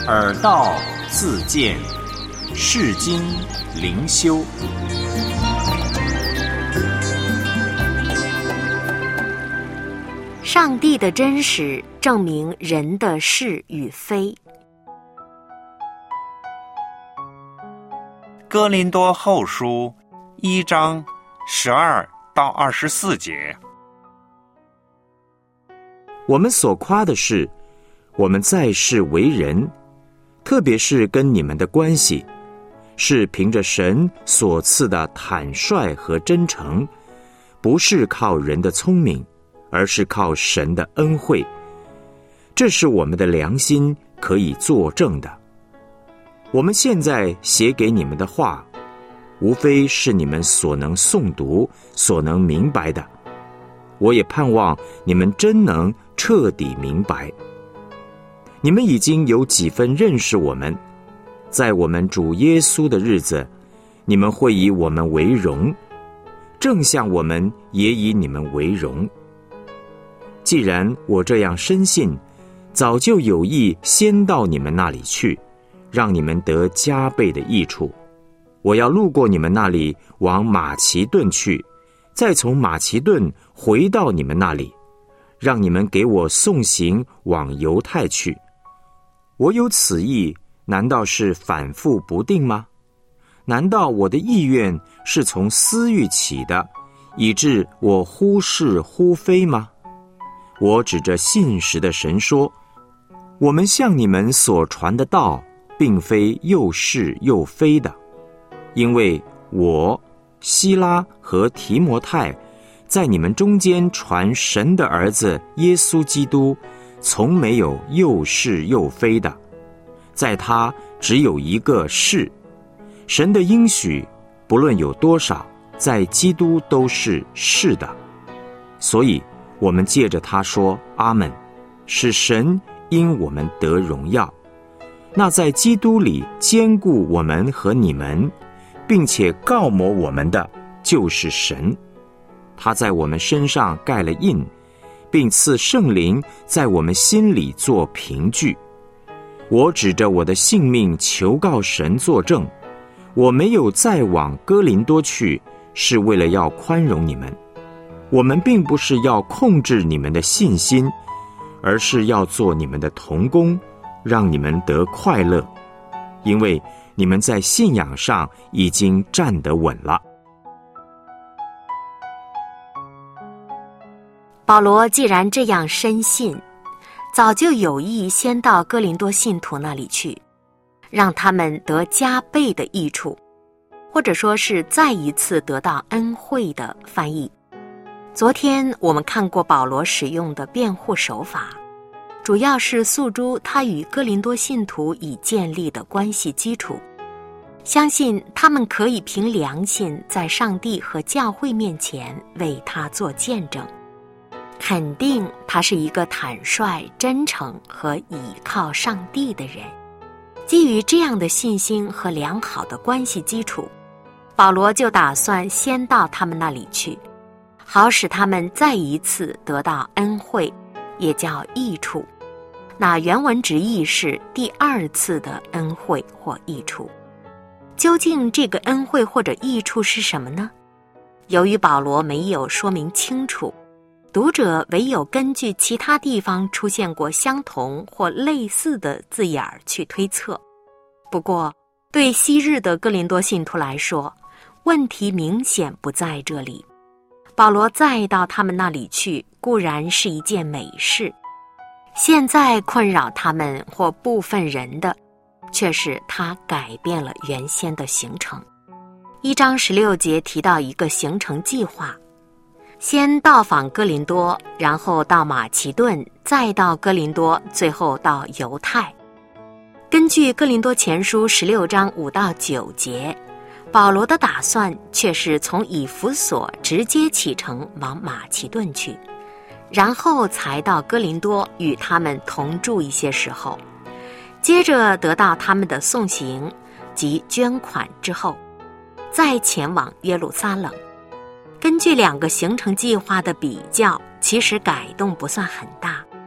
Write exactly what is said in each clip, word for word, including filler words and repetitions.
耳道自见，世经灵修。 上帝的真实证明人的是与非。 哥林多后书一章十二到二十四节。 我们所夸的是，我们在世为人，特别是跟你们的关系，是凭着神所赐的坦率和真诚，不是靠人的聪明，而是靠神的恩惠。这是我们的良心可以作证的。我们现在写给你们的话，无非是你们所能诵读、所能明白的。我也盼望你们真能彻底明白。你们已经有几分认识我们，在我们主耶稣的日子，你们会以我们为荣，正像我们也以你们为荣。既然我这样深信，早就有意先到你们那里去，让你们得加倍的益处。我要路过你们那里，往马其顿去，再从马其顿回到你们那里，让你们给我送行往犹太去。我有此意，难道是反复不定吗？难道我的意愿是从私欲起的，以致我忽是忽非吗？我指着信实的神说，我们向你们所传的道，并非又是又非的，因为我、希拉和提摩太在你们中间传神的儿子耶稣基督，从没有又是又非的，在他只有一个是。神的应许不论有多少，在基督都是是的。所以我们借着他说阿们，使神因我们得荣耀。那在基督里坚固我们和你们，并且告抹我们的，就是神。他在我们身上盖了印，并赐圣灵在我们心里做凭据。我指着我的性命求告神作证，我没有再往哥林多去，是为了要宽容你们。我们并不是要控制你们的信心，而是要做你们的同工，让你们得快乐，因为你们在信仰上已经站得稳了。 保罗既然这样深信，早就有意先到哥林多信徒那里去，让他们得加倍的益处，或者说是再一次得到恩惠的翻译。昨天我们看过保罗使用的辩护手法，主要是诉诸他与哥林多信徒已建立的关系基础，相信他们可以凭良心在上帝和教会面前为他做见证，肯定他是一个坦率、真诚和倚靠上帝的人。基于这样的信心和良好的关系基础，保罗就打算先到他们那里去，好使他们再一次得到恩惠，也叫益处。那原文直译是第二次的恩惠或益处。究竟这个恩惠或者益处是什么呢？由于保罗没有说明清楚，读者唯有根据其他地方出现过相同或类似的字眼儿去推测。不过对昔日的哥林多信徒来说，问题明显不在这里。保罗再到他们那里去，固然是一件美事，现在困扰他们或部分人的，却是他改变了原先的行程。一章十六节提到一个行程计划，先到访哥林多，然后到马其顿，再到哥林多，最后到犹太。根据哥林多前书十六章五到九节，保罗的打算却是从以弗所直接启程往马其顿去，然后才到哥林多与他们同住一些时候，接着得到他们的送行及捐款之后，再前往耶路撒冷。根据两个行程计划的比较，其实改动不算很大。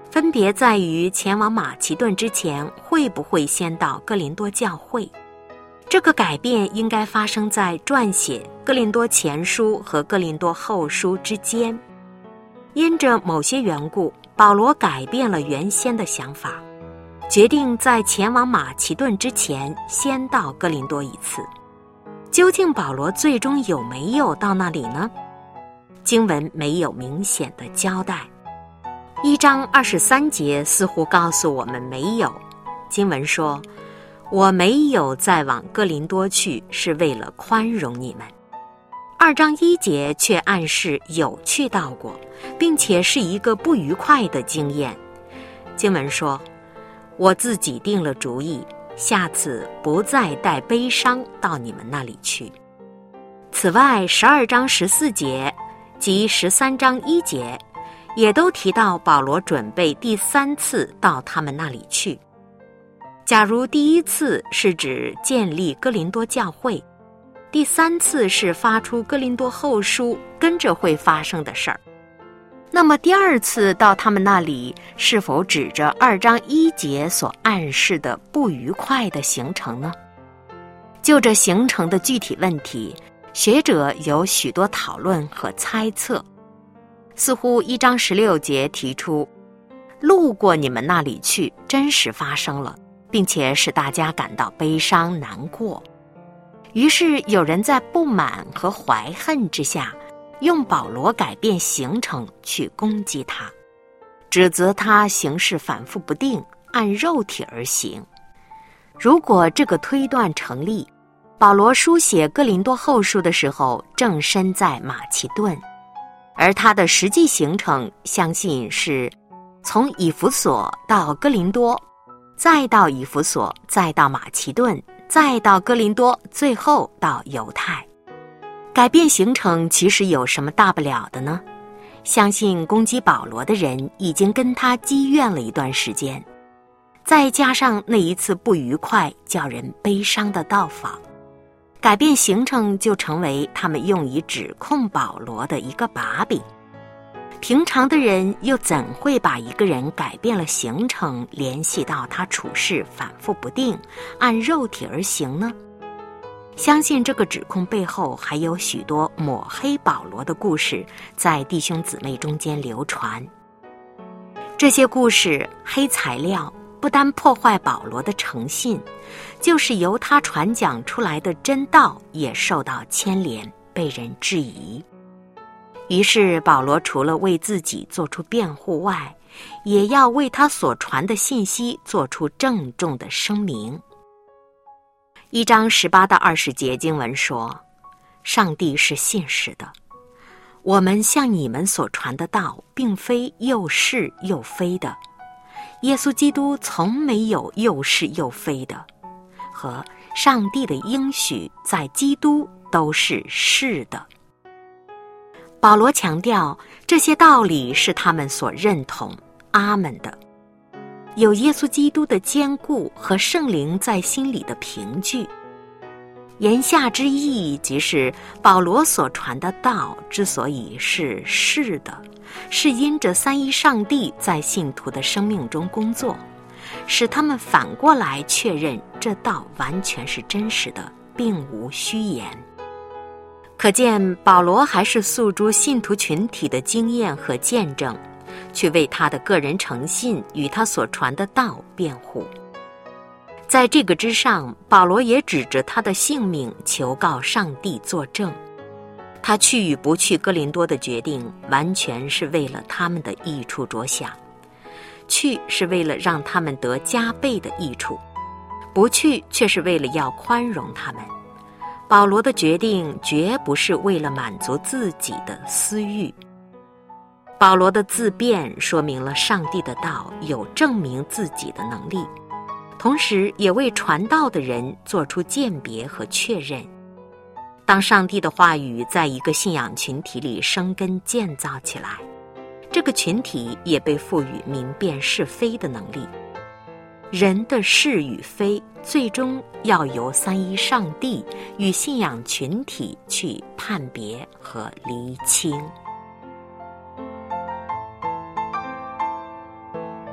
分别在于前往马其顿之前会不会先到哥林多教会。这个改变应该发生在撰写哥林多前书和哥林多后书之间。因着某些缘故，保罗改变了原先的想法，决定在前往马其顿之前先到哥林多一次。究竟保罗最终有没有到那里呢？经文没有明显的交代。一章二十三节似乎告诉我们没有。经文说，我没有再往哥林多去，是为了宽容你们。二章一节却暗示有去到过，并且是一个不愉快的经验。经文说，我自己定了主意，下次不再带悲伤到你们那里去。此外，十二章十四节及十三章一节也都提到保罗准备第三次到他们那里去。假如第一次是指建立哥林多教会，第三次是发出哥林多后书跟着会发生的事儿，那么第二次到他们那里是否指着二章一节所暗示的不愉快的行程呢？就这行程的具体问题，学者有许多讨论和猜测。似乎一章十六节提出，路过你们那里去真实发生了，并且使大家感到悲伤难过。于是有人在不满和怀恨之下，用保罗改变行程去攻击他，指责他行事反复不定，按肉体而行。如果这个推断成立，保罗书写哥林多后书的时候正身在马其顿，而他的实际行程相信是从以弗所到哥林多，再到以弗所，再到马其顿，再到哥林多，最后到犹太。改变行程其实有什么大不了的呢？相信攻击保罗的人已经跟他积怨了一段时间，再加上那一次不愉快叫人悲伤的到访，改变行程就成为他们用以指控保罗的一个把柄。平常的人又怎会把一个人改变了行程联系到他处事反复不定，按肉体而行呢？相信这个指控背后还有许多抹黑保罗的故事在弟兄姊妹中间流传。这些故事黑材料不单破坏保罗的诚信，就是由他传讲出来的真道也受到牵连，被人质疑。于是保罗除了为自己做出辩护外，也要为他所传的信息做出郑重的声明。一章十八到二十节经文说，上帝是信实的，我们向你们所传的道并非又是又非的，耶稣基督从没有又是又非的，和上帝的应许在基督都是是的。保罗强调这些道理是他们所认同阿们的，有耶稣基督的坚固和圣灵在心里的凭据。言下之意即是保罗所传的道之所以是是的，是因着三一上帝在信徒的生命中工作，使他们反过来确认这道完全是真实的，并无虚言。可见保罗还是诉诸信徒群体的经验和见证，去为他的个人诚信与他所传的道辩护。在这个之上，保罗也指着他的性命求告上帝作证。他去与不去哥林多的决定完全是为了他们的益处着想，去是为了让他们得加倍的益处，不去却是为了要宽容他们。保罗的决定绝不是为了满足自己的私欲。保罗的自辩说明了上帝的道有证明自己的能力，同时也为传道的人做出鉴别和确认。当上帝的话语在一个信仰群体里生根建造起来，这个群体也被赋予明辨是非的能力。人的是与非，最终要由三一上帝与信仰群体去判别和厘清。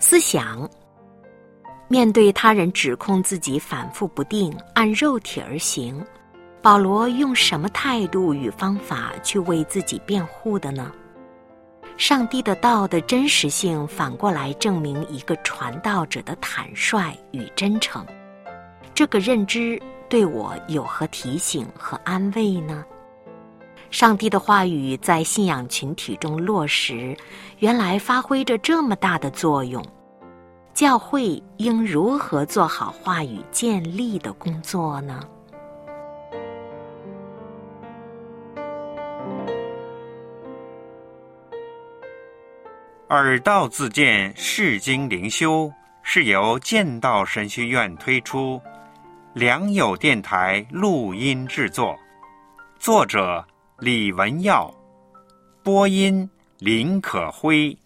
思想，面对他人指控自己反复不定，按肉体而行，保罗用什么态度与方法去为自己辩护的呢？上帝的道的真实性反过来证明一个传道者的坦率与真诚，这个认知对我有何提醒和安慰呢？上帝的话语在信仰群体中落实，原来发挥着这么大的作用。教会应如何做好话语建立的工作呢？ 耳道自荐释经灵修是由剑道神学院推出，良友电台录音制作，作者李文耀，播音林可辉。